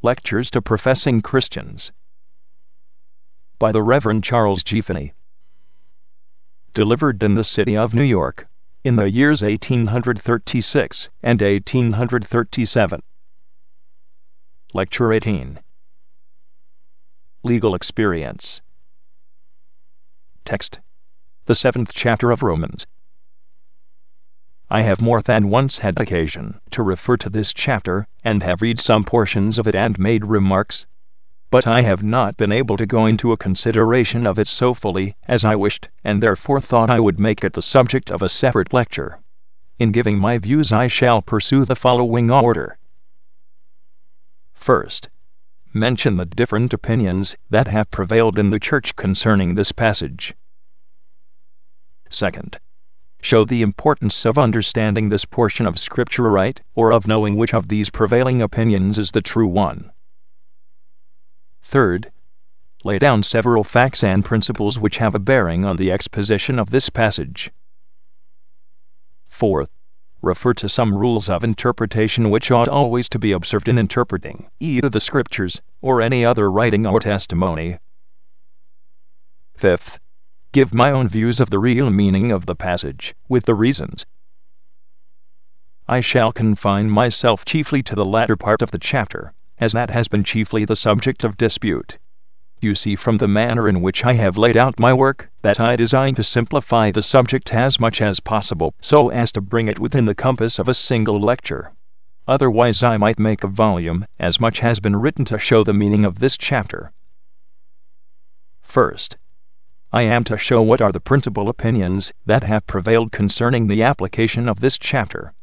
Lectures to Professing Christians by the Reverend Charles G. Finney. Delivered in the city of New York, in the years 1836 and 1837. Lecture 18. Legal Experience. Text: the 7th chapter of Romans. I have more than once had occasion to refer to this chapter, and have read some portions of it and made remarks, but I have not been able to go into a consideration of it so fully as I wished, and therefore thought I would make it the subject of a separate lecture. In giving my views I shall pursue the following order. First, mention the different opinions that have prevailed in the Church concerning this passage. Second, show the importance of understanding this portion of Scripture aright, or of knowing which of these prevailing opinions is the true one. Third, lay down several facts and principles which have a bearing on the exposition of this passage. Fourth, refer to some rules of interpretation which ought always to be observed in interpreting either the Scriptures or any other writing or testimony. Fifth, give my own views of the real meaning of the passage, with the reasons. I shall confine myself chiefly to the latter part of the chapter, as that has been chiefly the subject of dispute. You see from the manner in which I have laid out my work, that I design to simplify the subject as much as possible, so as to bring it within the compass of a single lecture. Otherwise I might make a volume, as much has been written to show the meaning of this chapter. First, I am to show what are the principal opinions that have prevailed concerning the application of this chapter.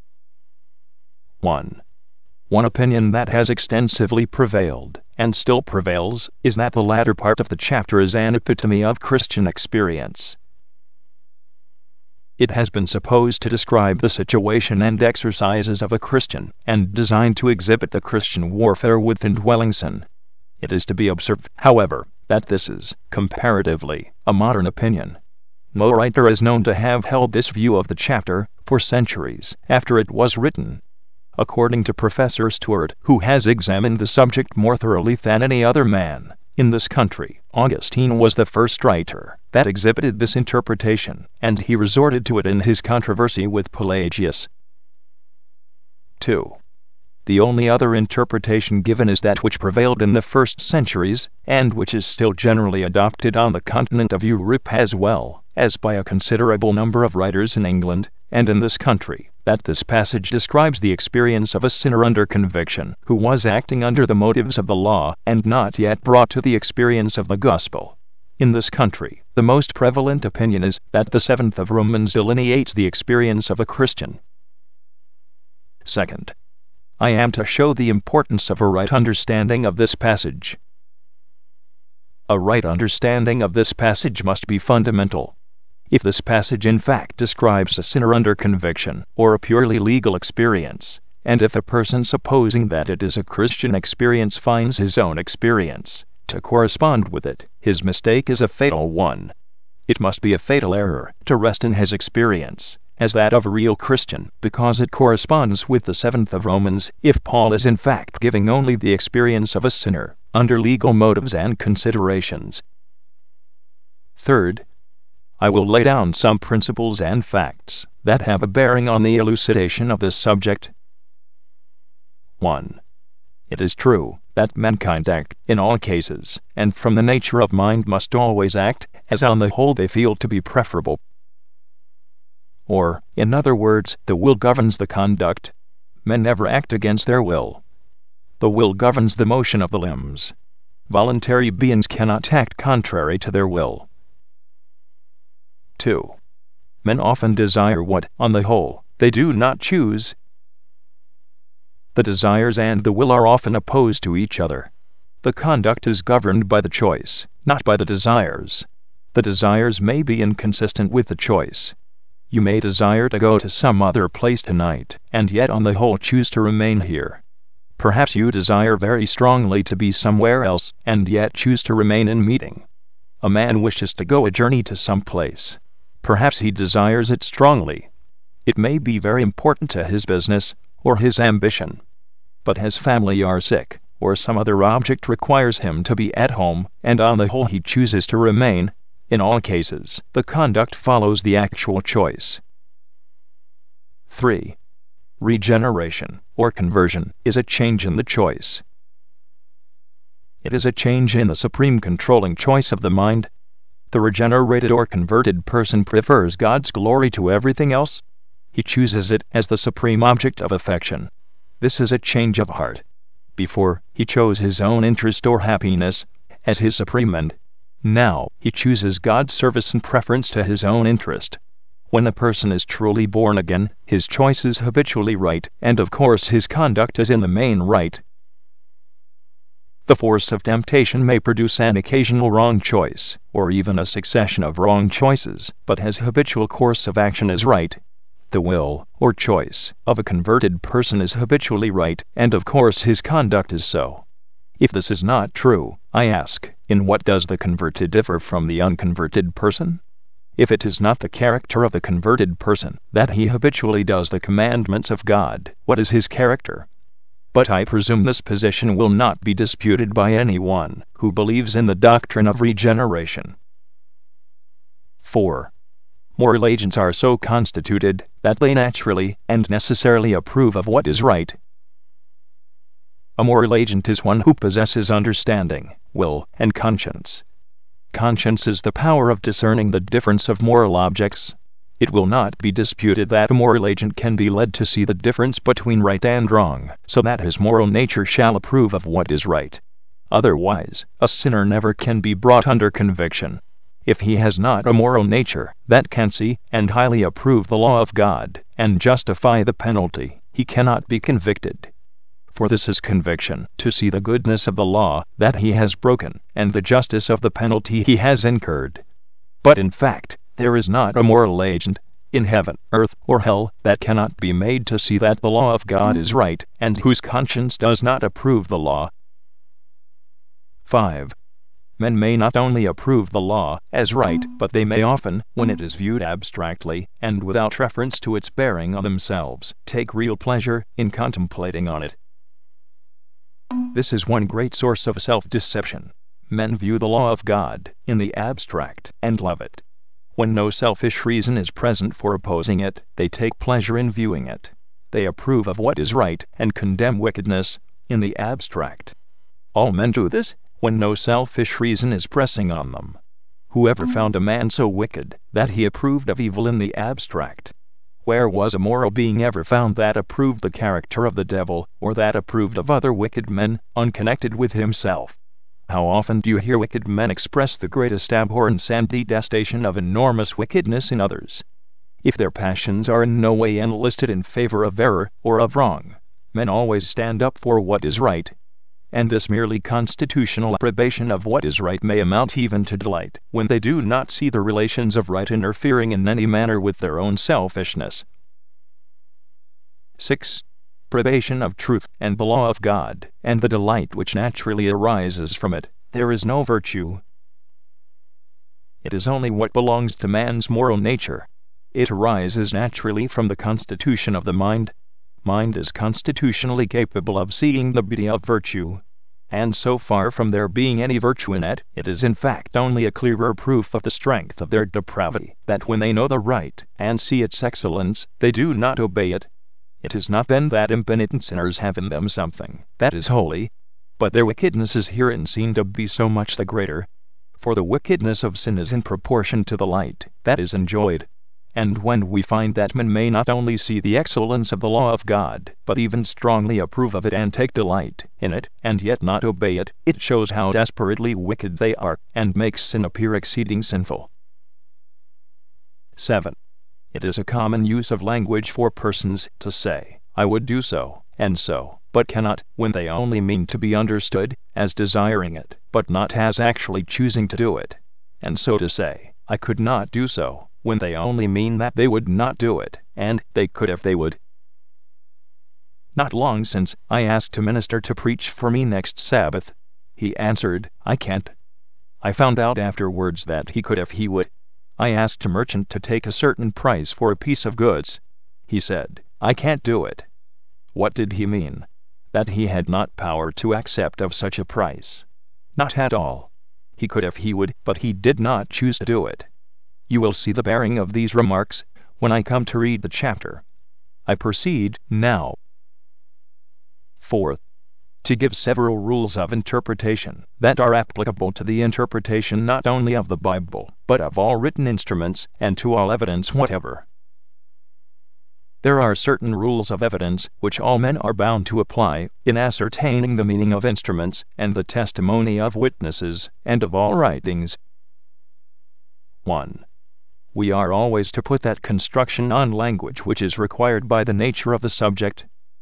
1. One opinion that has extensively prevailed, and still prevails, is that the latter part of the chapter is an epitome of Christian experience. It has been supposed to describe the situation and exercises of a Christian, and designed to exhibit the Christian warfare with indwelling sin. It is to be observed, however, that this is, comparatively, a modern opinion. No writer is known to have held this view of the chapter for centuries after it was written. According to Professor Stewart, who has examined the subject more thoroughly than any other man in this country, Augustine was the first writer that exhibited this interpretation, and he resorted to it in his controversy with Pelagius. 2. The only other interpretation given is that which prevailed in the first centuries, and which is still generally adopted on the continent of Europe as well as by a considerable number of writers in England and in this country, that this passage describes the experience of a sinner under conviction, who was acting under the motives of the law and not yet brought to the experience of the gospel. In this country, the most prevalent opinion is that the 7th of Romans delineates the experience of a Christian. Second, I am to show the importance of a right understanding of this passage. A right understanding of this passage must be fundamental. If this passage in fact describes a sinner under conviction, or a purely legal experience, and if a person supposing that it is a Christian experience finds his own experience to correspond with it, his mistake is a fatal one. It must be a fatal error to rest in his experience as that of a real Christian, because it corresponds with the 7th of Romans, if Paul is in fact giving only the experience of a sinner, under legal motives and considerations. Third, I will lay down some principles and facts that have a bearing on the elucidation of this subject. 1. It is true that mankind act in all cases, and from the nature of mind must always act, as on the whole they feel to be preferable. Or, in other words, the will governs the conduct. Men never act against their will. The will governs the motion of the limbs. Voluntary beings cannot act contrary to their will. 2. Men often desire what, on the whole, they do not choose. The desires and the will are often opposed to each other. The conduct is governed by the choice, not by the desires. The desires may be inconsistent with the choice. You may desire to go to some other place tonight, and yet on the whole choose to remain here. Perhaps you desire very strongly to be somewhere else, and yet choose to remain in meeting. A man wishes to go a journey to some place. Perhaps he desires it strongly. It may be very important to his business or his ambition. But his family are sick, or some other object requires him to be at home, and on the whole he chooses to remain. In all cases, the conduct follows the actual choice. 3. Regeneration, or conversion, is a change in the choice. It is a change in the supreme controlling choice of the mind. The regenerated or converted person prefers God's glory to everything else. He chooses it as the supreme object of affection. This is a change of heart. Before, he chose his own interest or happiness as his supreme end. Now, he chooses God's service in preference to his own interest. When a person is truly born again, his choice is habitually right, and of course his conduct is in the main right. The force of temptation may produce an occasional wrong choice, or even a succession of wrong choices, but his habitual course of action is right. The will, or choice, of a converted person is habitually right, and of course his conduct is so. If this is not true, I ask, in what does the converted differ from the unconverted person? If it is not the character of the converted person that he habitually does the commandments of God, what is his character? But I presume this position will not be disputed by anyone who believes in the doctrine of regeneration. 4. Moral agents are so constituted that they naturally and necessarily approve of what is right. A moral agent is one who possesses understanding, will, and conscience. Conscience is the power of discerning the difference of moral objects. It will not be disputed that a moral agent can be led to see the difference between right and wrong, so that his moral nature shall approve of what is right. Otherwise, a sinner never can be brought under conviction. If he has not a moral nature that can see and highly approve the law of God and justify the penalty, he cannot be convicted. For this is conviction, to see the goodness of the law that he has broken, and the justice of the penalty he has incurred. But in fact, there is not a moral agent, in heaven, earth, or hell, that cannot be made to see that the law of God is right, and whose conscience does not approve the law. 5. Men may not only approve the law as right, but they may often, when it is viewed abstractly, and without reference to its bearing on themselves, take real pleasure in contemplating on it. This is one great source of self-deception. Men view the law of God in the abstract and love it. When no selfish reason is present for opposing it, they take pleasure in viewing it. They approve of what is right and condemn wickedness in the abstract. All men do this when no selfish reason is pressing on them. Whoever found a man so wicked that he approved of evil in the abstract? Where was a moral being ever found that approved the character of the devil, or that approved of other wicked men, unconnected with himself? How often do you hear wicked men express the greatest abhorrence and detestation of enormous wickedness in others? If their passions are in no way enlisted in favor of error or of wrong, men always stand up for what is right. And this merely constitutional approbation of what is right may amount even to delight, when they do not see the relations of right interfering in any manner with their own selfishness. 6. Probation of truth and the law of God, and the delight which naturally arises from it. There is no virtue. It is only what belongs to man's moral nature. It arises naturally from the constitution of the mind. Mind is constitutionally capable of seeing the beauty of virtue, and so far from there being any virtue in it, it is in fact only a clearer proof of the strength of their depravity, that when they know the right and see its excellence, they do not obey it. It is not then that impenitent sinners have in them something that is holy, but their wickedness is herein seen to be so much the greater. For the wickedness of sin is in proportion to the light that is enjoyed. And when we find that men may not only see the excellence of the law of God, but even strongly approve of it and take delight in it, and yet not obey it, it shows how desperately wicked they are, and makes sin appear exceeding sinful. 7. It is a common use of language for persons to say, "I would do so, and so," but cannot, when they only mean to be understood as desiring it, but not as actually choosing to do it. And so to say, "I could not do so," when they only mean that they would not do it, and they could if they would. Not long since, I asked a minister to preach for me next Sabbath. He answered, "I can't." I found out afterwards that he could if he would. I asked a merchant to take a certain price for a piece of goods. He said, "I can't do it." What did he mean? that he had not power to accept of such a price. Not at all. He could if he would, but he did not choose to do it. You will see the bearing of these remarks when I come to read the chapter. I proceed now. Fourth, to give several rules of interpretation that are applicable to the interpretation not only of the Bible, but of all written instruments, and to all evidence whatever. There are certain rules of evidence which all men are bound to apply in ascertaining the meaning of instruments and the testimony of witnesses and of all writings. 1. We are always to put that construction on language which is required by the nature of the subject.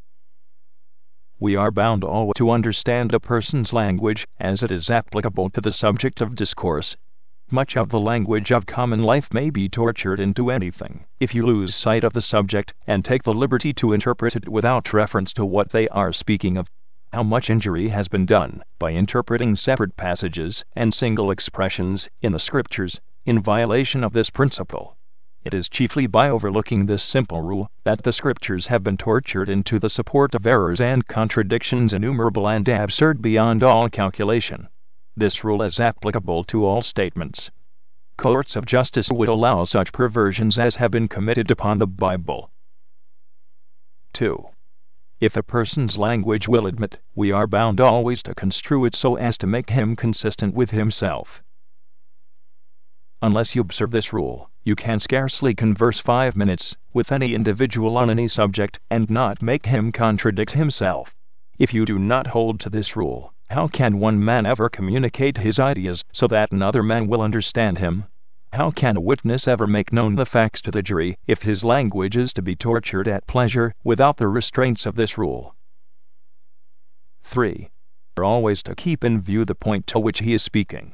We are bound always to understand a person's language as it is applicable to the subject of discourse. Much of the language of common life may be tortured into anything if you lose sight of the subject and take the liberty to interpret it without reference to what they are speaking of. How much injury has been done by interpreting separate passages and single expressions in the Scriptures in violation of this principle. It is chiefly by overlooking this simple rule that the Scriptures have been tortured into the support of errors and contradictions innumerable and absurd beyond all calculation. This rule is applicable to all statements. Courts of justice would allow such perversions as have been committed upon the Bible. 2. If a person's language will admit, we are bound always to construe it so as to make him consistent with himself. Unless you observe this rule, you can scarcely converse 5 minutes with any individual on any subject and not make him contradict himself. If you do not hold to this rule, how can one man ever communicate his ideas so that another man will understand him? How can a witness ever make known the facts to the jury if his language is to be tortured at pleasure without the restraints of this rule? 3. Always to keep in view the point to which he is speaking.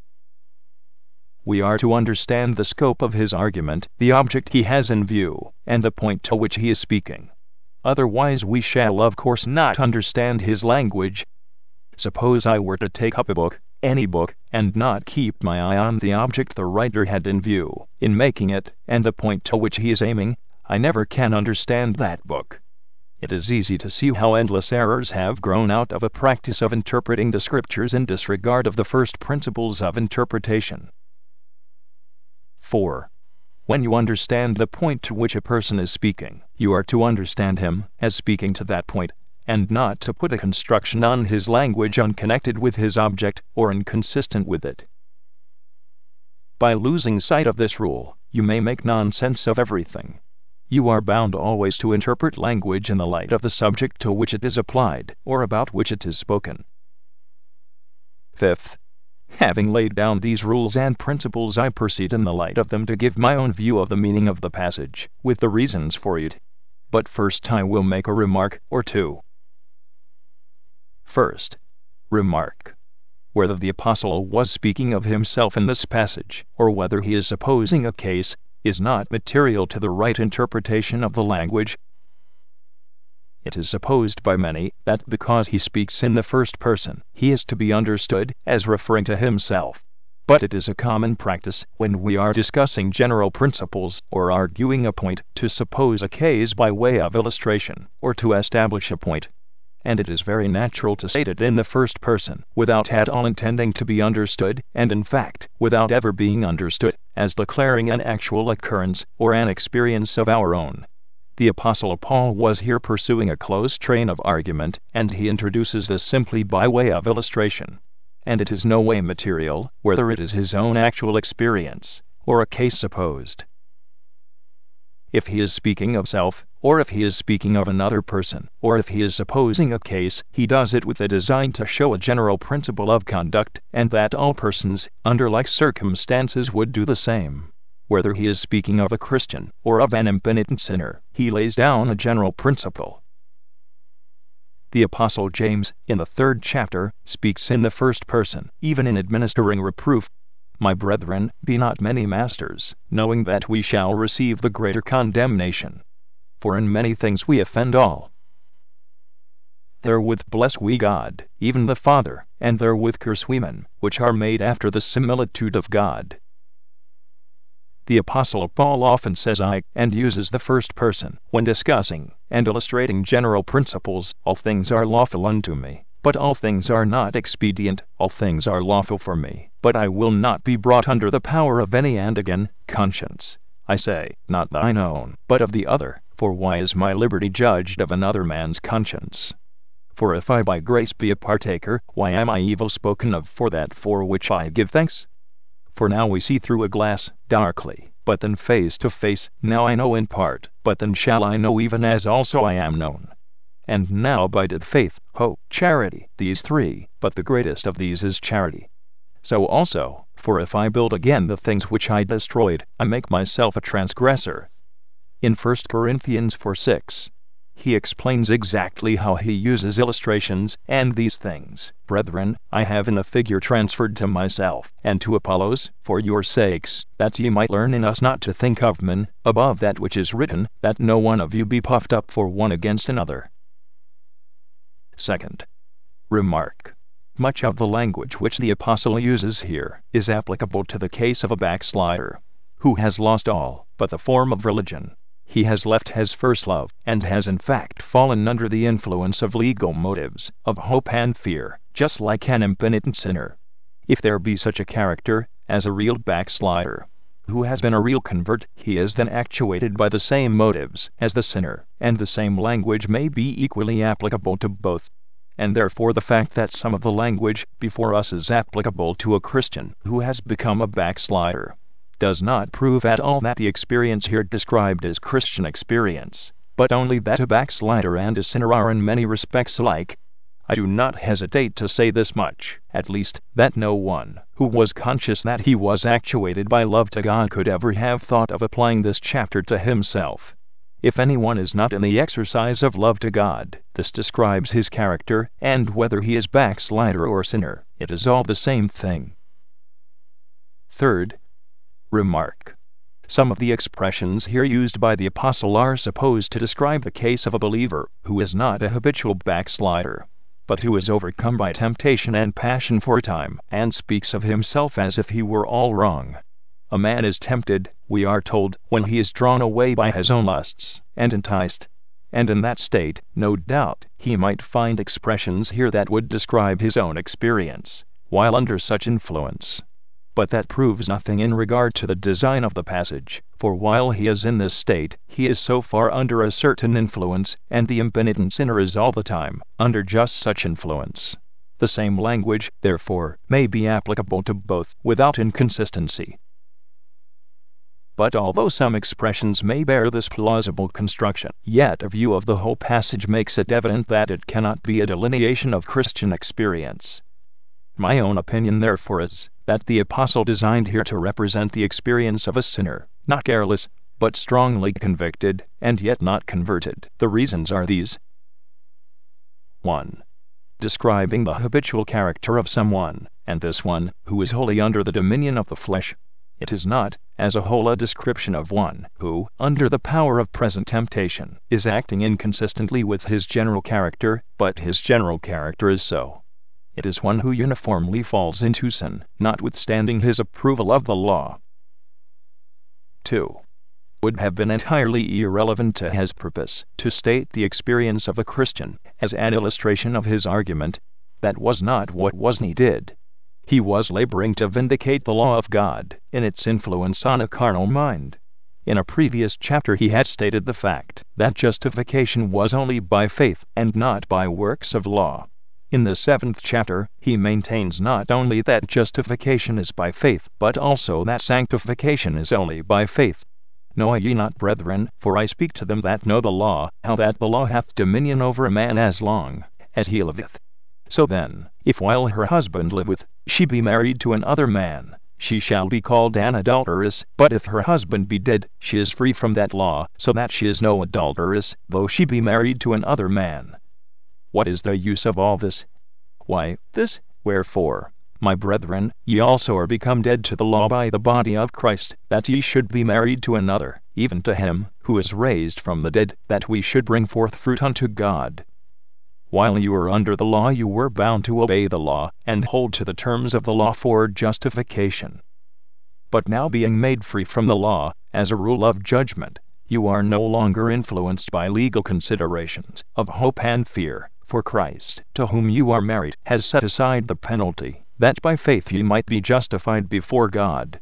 We are to understand the scope of his argument, the object he has in view, and the point to which he is speaking. Otherwise we shall of course not understand his language. Suppose I were to take up a book, any book, and not keep my eye on the object the writer had in view in making it, and the point to which he is aiming, I never can understand that book. It is easy to see how endless errors have grown out of a practice of interpreting the Scriptures in disregard of the first principles of interpretation. 4. When you understand the point to which a person is speaking, you are to understand him as speaking to that point, and not to put a construction on his language unconnected with his object or inconsistent with it. By losing sight of this rule, you may make nonsense of everything. You are bound always to interpret language in the light of the subject to which it is applied, or about which it is spoken. 5th. Having laid down these rules and principles, I proceed in the light of them to give my own view of the meaning of the passage, with the reasons for it. But first I will make a remark or two. First, remark. Whether the Apostle was speaking of himself in this passage, or whether he is supposing a case, is not material to the right interpretation of the language. It is supposed by many that because he speaks in the first person, he is to be understood as referring to himself. But it is a common practice, when we are discussing general principles or arguing a point, to suppose a case by way of illustration, or to establish a point. And it is very natural to state it in the first person, without at all intending to be understood, and in fact, without ever being understood, as declaring an actual occurrence or an experience of our own. The Apostle Paul was here pursuing a close train of argument, and he introduces this simply by way of illustration. And it is no way material, whether it is his own actual experience, or a case supposed. If he is speaking of self, or if he is speaking of another person, or if he is supposing a case, he does it with a design to show a general principle of conduct, and that all persons, under like circumstances, would do the same. Whether he is speaking of a Christian, or of an impenitent sinner, he lays down a general principle. The Apostle James, in the 3rd chapter, speaks in the first person, even in administering reproof. My brethren, be not many masters, knowing that we shall receive the greater condemnation. For in many things we offend all. Therewith bless we God, even the Father, and therewith curse we men, which are made after the similitude of God. The Apostle Paul often says I, and uses the first person when discussing and illustrating general principles. All things are lawful unto me, but all things are not expedient. All things are lawful for me, but I will not be brought under the power of any. And again, conscience, I say, not thine own, but of the other. For why is my liberty judged of another man's conscience? For if I by grace be a partaker, why am I evil spoken of for that for which I give thanks? For now we see through a glass, darkly, but then face to face. Now I know in part, but then shall I know even as also I am known. And now abideth faith, hope, charity, these three, but the greatest of these is charity. So also, for if I build again the things which I destroyed, I make myself a transgressor. In 1 Corinthians 4:6, he explains exactly how he uses illustrations, and these things, brethren, I have in a figure transferred to myself, and to Apollos, for your sakes, that ye might learn in us not to think of men, above that which is written, that no one of you be puffed up for one against another. Second remark. Much of the language which the apostle uses here is applicable to the case of a backslider, who has lost all but the form of religion. He has left his first love, and has in fact fallen under the influence of legal motives, of hope and fear, just like an impenitent sinner. If there be such a character as a real backslider, who has been a real convert, he is then actuated by the same motives as the sinner, and the same language may be equally applicable to both. And therefore the fact that some of the language before us is applicable to a Christian who has become a backslider does not prove at all that the experience here described is Christian experience, but only that a backslider and a sinner are in many respects alike. I do not hesitate to say this much, at least, that no one who was conscious that he was actuated by love to God could ever have thought of applying this chapter to himself. If anyone is not in the exercise of love to God, this describes his character, and whether he is backslider or sinner, it is all the same thing. Third remark. Some of the expressions here used by the apostle are supposed to describe the case of a believer who is not a habitual backslider, but who is overcome by temptation and passion for a time, and speaks of himself as if he were all wrong. A man is tempted, we are told, when he is drawn away by his own lusts, and enticed. And in that state, no doubt, he might find expressions here that would describe his own experience, while under such influence. But that proves nothing in regard to the design of the passage, for while he is in this state, he is so far under a certain influence, and the impenitent sinner is all the time under just such influence. The same language, therefore, may be applicable to both, without inconsistency. But although some expressions may bear this plausible construction, yet a view of the whole passage makes it evident that it cannot be a delineation of Christian experience. My own opinion, therefore, is that the apostle designed here to represent the experience of a sinner, not careless, but strongly convicted, and yet not converted. The reasons are these. 1. Describing the habitual character of someone, and this one, who is wholly under the dominion of the flesh. It is not, as a whole, a description of one who, under the power of present temptation, is acting inconsistently with his general character, but his general character is so. It is one who uniformly falls into sin, notwithstanding his approval of the law. 2. Would have been entirely irrelevant to his purpose to state the experience of a Christian as an illustration of his argument. That was not what was needed. He was laboring to vindicate the law of God in its influence on a carnal mind. In a previous chapter he had stated the fact that justification was only by faith and not by works of law. In the 7th chapter, he maintains not only that justification is by faith, but also that sanctification is only by faith. Know ye not, brethren, for I speak to them that know the law, how that the law hath dominion over a man as long as he liveth. So then, if while her husband liveth, she be married to another man, she shall be called an adulteress, but if her husband be dead, she is free from that law, so that she is no adulteress, though she be married to another man. What is the use of all this? Why, this, wherefore, my brethren, ye also are become dead to the law by the body of Christ, that ye should be married to another, even to him, who is raised from the dead, that we should bring forth fruit unto God. While you were under the law, you were bound to obey the law, and hold to the terms of the law for justification. But now being made free from the law, as a rule of judgment, You are no longer influenced by legal considerations of hope and fear, for Christ, to whom you are married, has set aside the penalty, that by faith ye might be justified before God.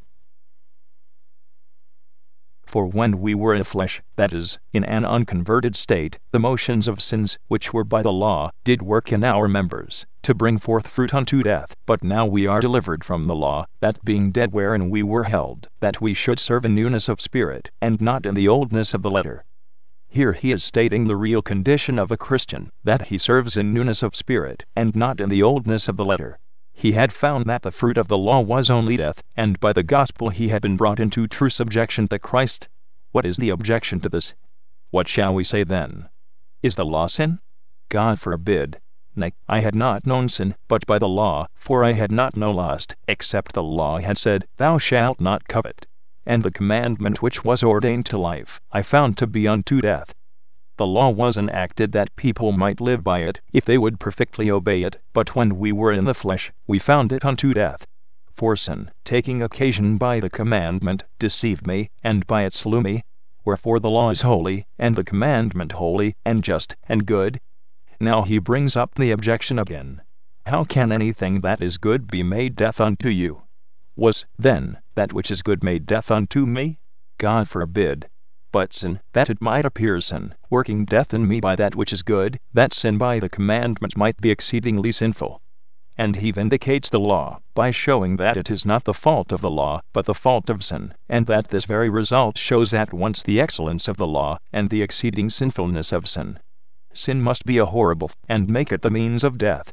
For when we were in flesh, that is, in an unconverted state, the motions of sins, which were by the law, did work in our members, to bring forth fruit unto death. But now we are delivered from the law, that being dead wherein we were held, that we should serve in newness of spirit, and not in the oldness of the letter. Here he is stating the real condition of a Christian, that he serves in newness of spirit, and not in the oldness of the letter. He had found that the fruit of the law was only death, and by the gospel he had been brought into true subjection to Christ. What is the objection to this? What shall we say then? Is the law sin? God forbid. Nay, I had not known sin, but by the law, for I had not no lust, except the law had said, Thou shalt not covet. And the commandment which was ordained to life, I found to be unto death. The law was enacted that people might live by it, if they would perfectly obey it, but when we were in the flesh, we found it unto death. For sin, taking occasion by the commandment, deceived me, and by it slew me. Wherefore the law is holy, and the commandment holy, and just, and good. Now he brings up the objection again. How can anything that is good be made death unto you? Was, then, that which is good made death unto me? God forbid. But sin, that it might appear sin, working death in me by that which is good, that sin by the commandment might be exceedingly sinful. And he vindicates the law, by showing that it is not the fault of the law, but the fault of sin, and that this very result shows at once the excellence of the law, and the exceeding sinfulness of sin. Sin must be a horrible, and make it the means of death.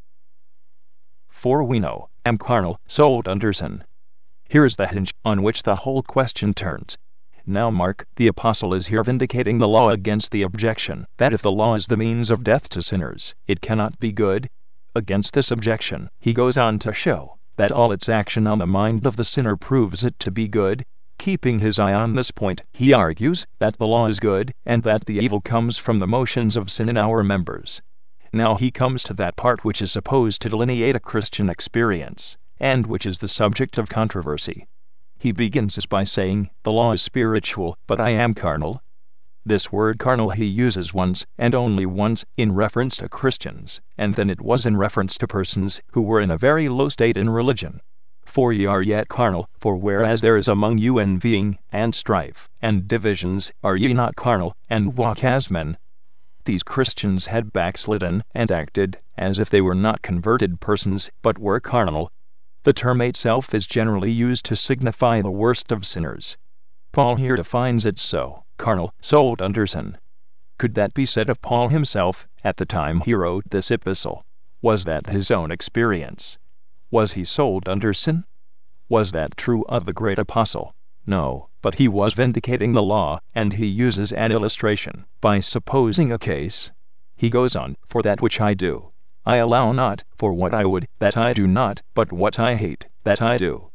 For we know, am carnal, sold under sin. Here is the hinge, on which the whole question turns. Now mark, the apostle is here vindicating the law against the objection, that if the law is the means of death to sinners, it cannot be good. Against this objection, he goes on to show, that all its action on the mind of the sinner proves it to be good. Keeping his eye on this point, he argues, that the law is good, and that the evil comes from the motions of sin in our members. Now he comes to that part which is supposed to delineate a Christian experience, and which is the subject of controversy. He begins this by saying, the law is spiritual, but I am carnal. This word carnal he uses once, and only once, in reference to Christians, and then it was in reference to persons who were in a very low state in religion. For ye are yet carnal, for whereas there is among you envying, and strife, and divisions, are ye not carnal, and walk as men? These Christians had backslidden, and acted as if they were not converted persons, but were carnal. The term itself is generally used to signify the worst of sinners. Paul here defines it so, carnal, sold under sin. Could that be said of Paul himself, at the time he wrote this epistle? Was that his own experience? Was he sold under sin? Was that true of the great apostle? No, but he was vindicating the law, and he uses an illustration, by supposing a case. He goes on, for that which I do, I allow not, for what I would, that I do not, but what I hate, that I do.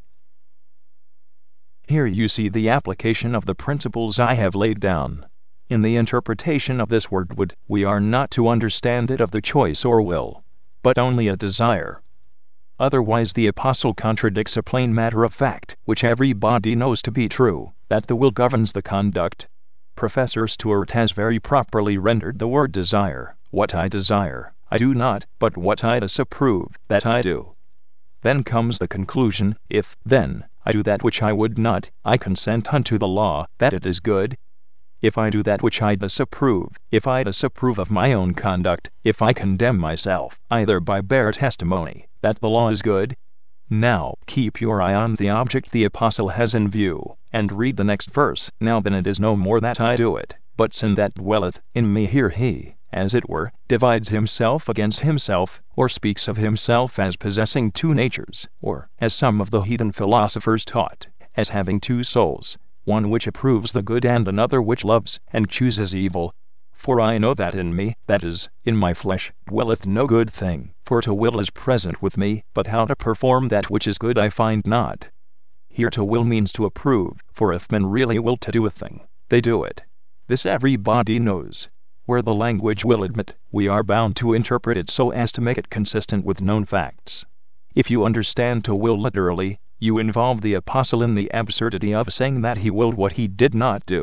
Here you see the application of the principles I have laid down. In the interpretation of this word would, we are not to understand it of the choice or will, but only a desire. Otherwise the apostle contradicts a plain matter of fact, which everybody knows to be true, that the will governs the conduct. Professor Stewart has very properly rendered the word desire, what I desire, I do not, but what I disapprove, that I do. Then comes the conclusion, if, then, I do that which I would not, I consent unto the law, that it is good. If I do that which I disapprove, if I disapprove of my own conduct, if I condemn myself, either by bare testimony, that the law is good. Now, keep your eye on the object the apostle has in view, and read the next verse. Now then it is no more that I do it, but sin that dwelleth in me. Here he, as it were, divides himself against himself, or speaks of himself as possessing two natures, or, as some of the heathen philosophers taught, as having two souls, one which approves the good and another which loves and chooses evil. For I know that in me, that is, in my flesh, dwelleth no good thing, for to will is present with me, but how to perform that which is good I find not. Here to will means to approve, for if men really will to do a thing, they do it. This everybody knows. Where the language will admit, we are bound to interpret it so as to make it consistent with known facts. If you understand to will literally, you involve the apostle in the absurdity of saying that he willed what he did not do.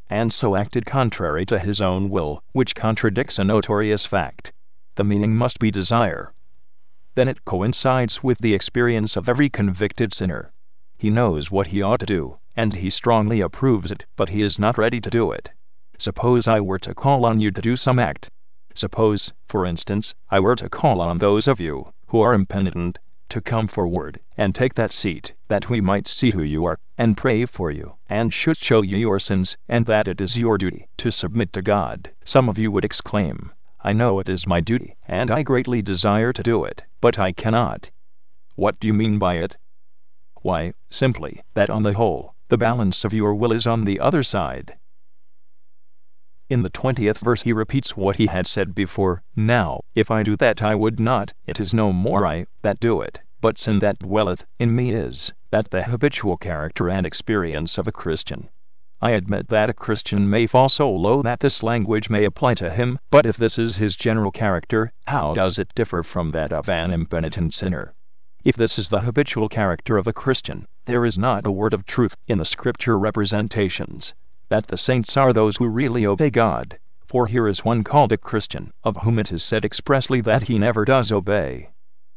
and so acted contrary to his own will, which contradicts a notorious fact. The meaning must be desire. Then it coincides with the experience of every convicted sinner. He knows what he ought to do, and he strongly approves it, but he is not ready to do it. Suppose I were to call on you to do some act. Suppose, for instance, I were to call on those of you who are impenitent to come forward and take that seat, that we might see who you are, and pray for you, and should show you your sins, and that it is your duty to submit to God. Some of you would exclaim, I know it is my duty, and I greatly desire to do it, but I cannot. What do you mean by it? Why, simply, that on the whole, the balance of your will is on the other side. In the 20th verse he repeats what he had said before, Now, if I do that I would not, it is no more I that do it, but sin that dwelleth in me is, that the habitual character and experience of a Christian. I admit that a Christian may fall so low that this language may apply to him, but if this is his general character, how does it differ from that of an impenitent sinner? If this is the habitual character of a Christian, there is not a word of truth in the Scripture representations that the saints are those who really obey God, for here is one called a Christian, of whom it is said expressly that he never does obey.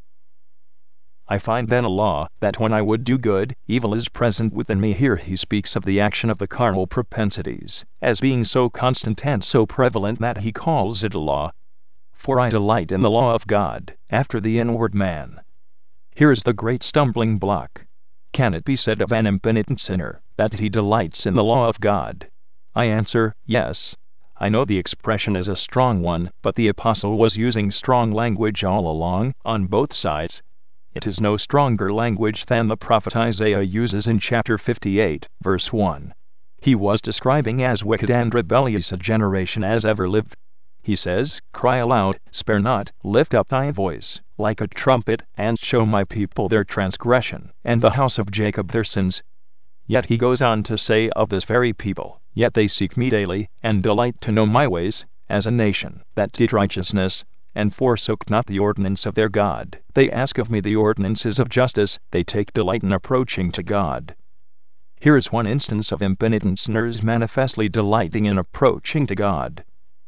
I find then a law, that when I would do good, evil is present within me. Here he speaks of the action of the carnal propensities, as being so constant and so prevalent that he calls it a law. For I delight in the law of God, after the inward man. Here is the great stumbling block. Can it be said of an impenitent sinner that he delights in the law of God? I answer, yes. I know the expression is a strong one, but the apostle was using strong language all along, on both sides. It is no stronger language than the prophet Isaiah uses in chapter 58, verse 1. He was describing as wicked and rebellious a generation as ever lived. He says, Cry aloud, spare not, lift up thy voice, like a trumpet, and show my people their transgression, and the house of Jacob their sins. Yet he goes on to say of this very people, Yet they seek me daily, and delight to know my ways, as a nation that did righteousness, and forsook not the ordinance of their God. They ask of me the ordinances of justice, they take delight in approaching to God. Here is one instance of impenitent sinners manifestly delighting in approaching to God.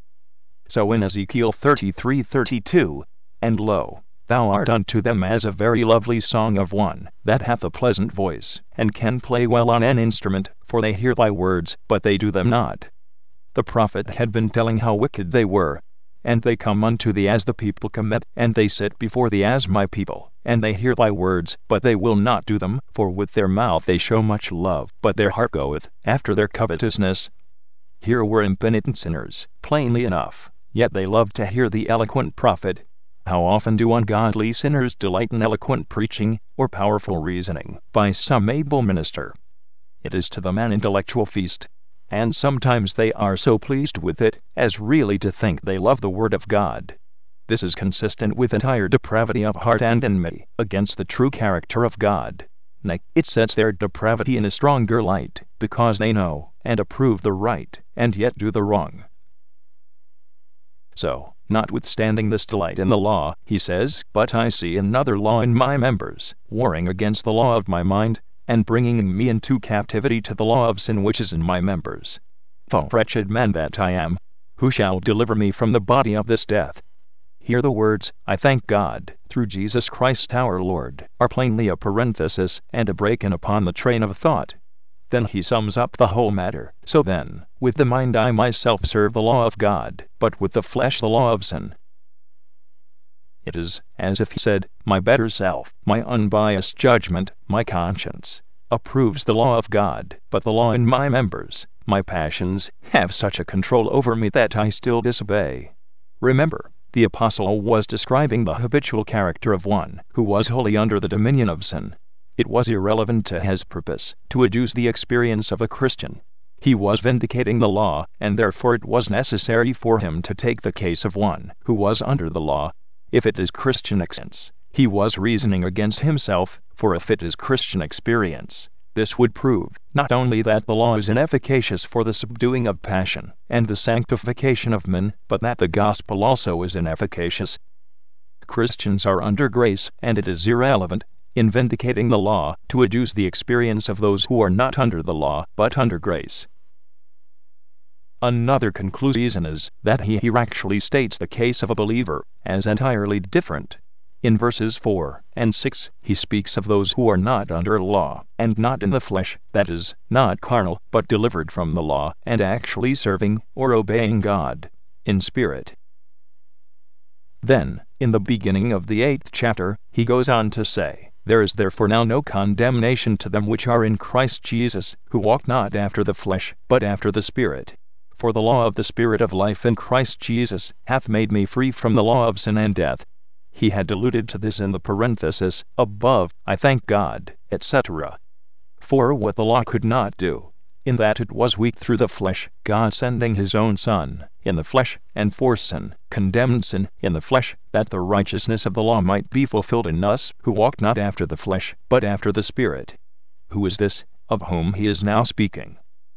So in Ezekiel 33:32, And lo, thou art unto them as a very lovely song of one that hath a pleasant voice, and can play well on an instrument, for they hear thy words, but they do them not. The prophet had been telling how wicked they were. And they come unto thee as the people commit, and they sit before thee as my people, and they hear thy words, but they will not do them, for with their mouth they show much love, but their heart goeth after their covetousness. Here were impenitent sinners, plainly enough, yet they loved to hear the eloquent prophet. How often do ungodly sinners delight in eloquent preaching, or powerful reasoning, by some able minister? It is to them an intellectual feast. And sometimes they are so pleased with it, as really to think they love the Word of God. This is consistent with entire depravity of heart and enmity against the true character of God. Nay, it sets their depravity in a stronger light, because they know and approve the right, and yet do the wrong. So, notwithstanding this delight in the law, he says, But I see another law in my members, warring against the law of my mind, and bringing me into captivity to the law of sin which is in my members. O wretched man that I am, who shall deliver me from the body of this death? Here the words, I thank God, through Jesus Christ our Lord, are plainly a parenthesis and a break in upon the train of thought. Then he sums up the whole matter. So then, with the mind I myself serve the law of God, but with the flesh the law of sin. It is as if he said, My better self, my unbiased judgment, my conscience, approves the law of God, but the law in my members, my passions, have such a control over me that I still disobey. Remember, the apostle was describing the habitual character of one who was wholly under the dominion of sin. It was irrelevant to his purpose to adduce the experience of a Christian. He was vindicating the law, and therefore it was necessary for him to take the case of one who was under the law. If it is Christian experience, he was reasoning against himself, for if it is Christian experience, this would prove not only that the law is inefficacious for the subduing of passion and the sanctification of men, but that the gospel also is inefficacious. Christians are under grace, and it is irrelevant, in vindicating the law, to adduce the experience of those who are not under the law, but under grace. Another conclusion is that he here actually states the case of a believer as entirely different. In verses 4 and 6, he speaks of those who are not under law, and not in the flesh, that is, not carnal, but delivered from the law, and actually serving or obeying God in spirit. Then, in the beginning of the 8th chapter, he goes on to say, "There is therefore now no condemnation to them which are in Christ Jesus, who walk not after the flesh, but after the Spirit. For the law of the Spirit of life in Christ Jesus hath made me free from the law of sin and death." He had alluded to this in the parenthesis above, "I thank God," etc. For what the law could not do, in that it was weak through the flesh, God sending his own Son in the flesh, and for sin, condemned sin in the flesh, that the righteousness of the law might be fulfilled in us, who walk not after the flesh, but after the Spirit. Who is this, of whom he is now speaking?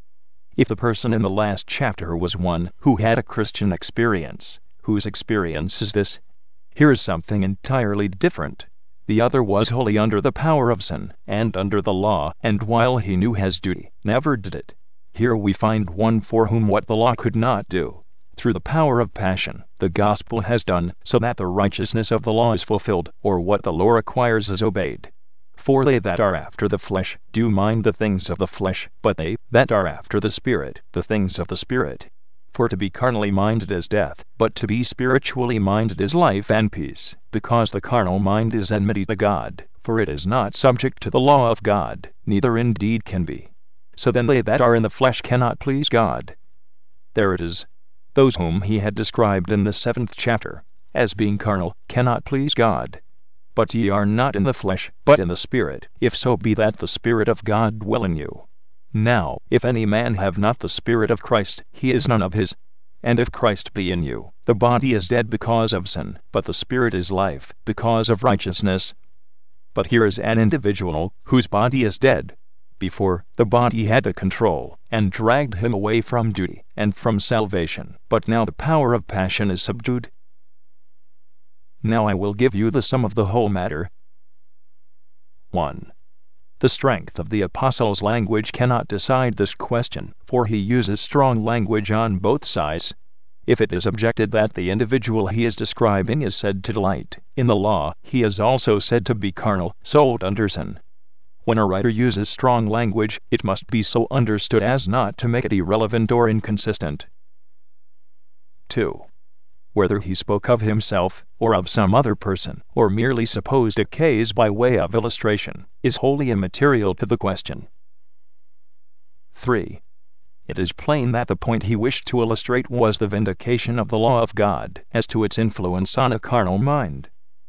If the person in the last chapter was one who had a Christian experience, whose experience is this? Here is something entirely different. The other was wholly under the power of sin, and under the law, and while he knew his duty, never did it. Here we find one for whom what the law could not do, through the power of passion, the gospel has done, so that the righteousness of the law is fulfilled, or what the law requires is obeyed. For they that are after the flesh do mind the things of the flesh, but they that are after the Spirit, the things of the Spirit. For to be carnally minded is death, but to be spiritually minded is life and peace, because the carnal mind is enmity to God, for it is not subject to the law of God, neither indeed can be. So then they that are in the flesh cannot please God. There it is. Those whom he had described in the 7th chapter, as being carnal, cannot please God. But ye are not in the flesh, but in the Spirit, if so be that the Spirit of God dwell in you. Now, if any man have not the Spirit of Christ, he is none of his. And if Christ be in you, the body is dead because of sin, but the Spirit is life, because of righteousness. But here is an individual whose body is dead. Before, the body had the control, and dragged him away from duty, and from salvation, but now the power of passion is subdued. Now I will give you the sum of the whole matter. 1. The strength of the apostle's language cannot decide this question, for he uses strong language on both sides. If it is objected that the individual he is describing is said to delight in the law, he is also said to be carnal, sold under sin. When a writer uses strong language, it must be so understood as not to make it irrelevant or inconsistent. 2. Whether he spoke of himself, or of some other person, or merely supposed a case by way of illustration, is wholly immaterial to the question. 3. It is plain that the point he wished to illustrate was the vindication of the law of God as to its influence on a carnal mind.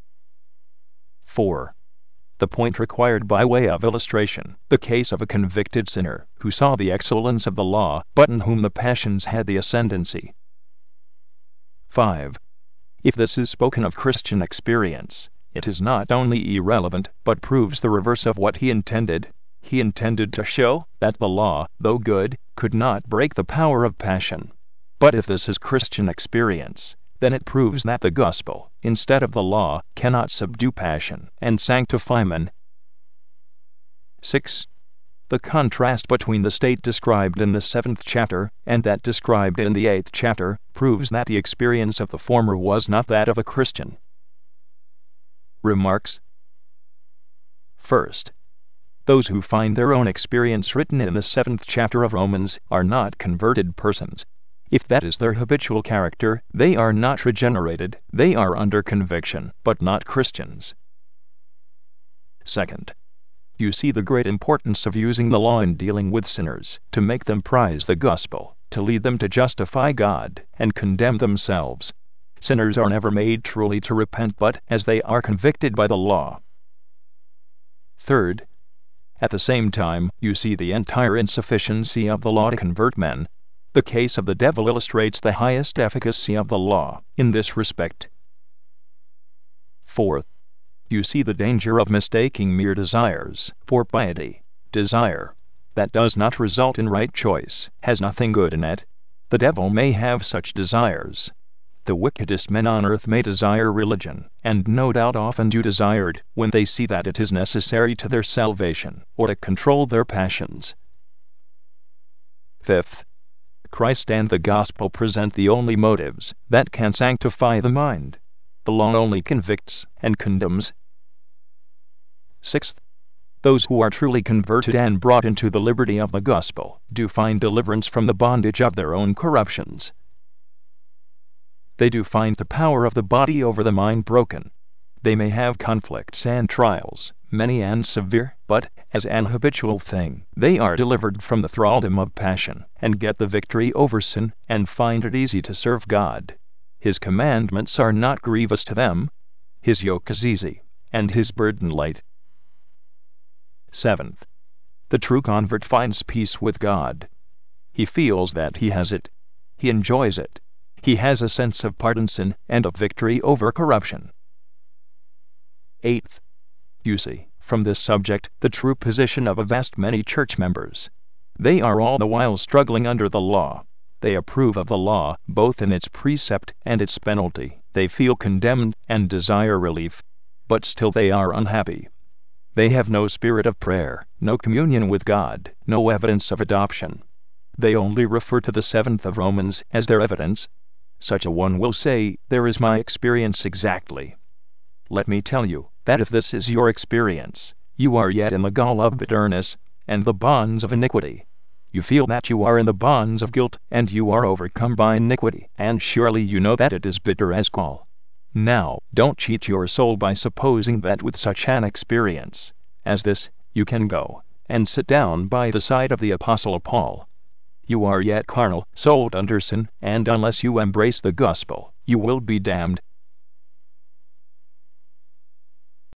4. The point required by way of illustration, the case of a convicted sinner who saw the excellence of the law, but in whom the passions had the ascendancy. 5. If this is spoken of Christian experience, it is not only irrelevant, but proves the reverse of what he intended. He intended to show that the law, though good, could not break the power of passion. But if this is Christian experience, then it proves that the gospel, instead of the law, cannot subdue passion and sanctify men. 6. The contrast between the state described in the 7th chapter and that described in the 8th chapter proves that the experience of the former was not that of a Christian. Remarks. First, those who find their own experience written in the 7th chapter of Romans are not converted persons. If that is their habitual character, they are not regenerated, they are under conviction, but not Christians. Second, you see the great importance of using the law in dealing with sinners, to make them prize the gospel, to lead them to justify God, and condemn themselves. Sinners are never made truly to repent but as they are convicted by the law. Third, at the same time, you see the entire insufficiency of the law to convert men. The case of the devil illustrates the highest efficacy of the law in this respect. Fourth, you see the danger of mistaking mere desires for piety. Desire that does not result in right choice has nothing good in it. The devil may have such desires. The wickedest men on earth may desire religion, and no doubt often do desire it when they see that it is necessary to their salvation or to control their passions. Fifth, Christ and the gospel present the only motives that can sanctify the mind. The law only convicts and condemns. Sixth, those who are truly converted and brought into the liberty of the gospel do find deliverance from the bondage of their own corruptions. They do find the power of the body over the mind broken. They may have conflicts and trials, many and severe, but, as an habitual thing, they are delivered from the thraldom of passion, and get the victory over sin, and find it easy to serve God. His commandments are not grievous to them. His yoke is easy, and his burden light. Seventh, the true convert finds peace with God. He feels that he has it. He enjoys it. He has a sense of pardon sin and of victory over corruption. Eighth, you see, from this subject, the true position of a vast many church members. They are all the while struggling under the law. They approve of the law, both in its precept and its penalty. They feel condemned and desire relief, but still they are unhappy. They have no spirit of prayer, no communion with God, no evidence of adoption. They only refer to the 7th of Romans as their evidence. Such a one will say, "There is my experience exactly." Let me tell you that if this is your experience, you are yet in the gall of bitterness and the bonds of iniquity. You feel that you are in the bonds of guilt, and you are overcome by iniquity, and surely you know that it is bitter as gall. Now, don't cheat your soul by supposing that with such an experience as this, you can go and sit down by the side of the Apostle Paul. You are yet carnal, sold under sin, and unless you embrace the gospel, you will be damned.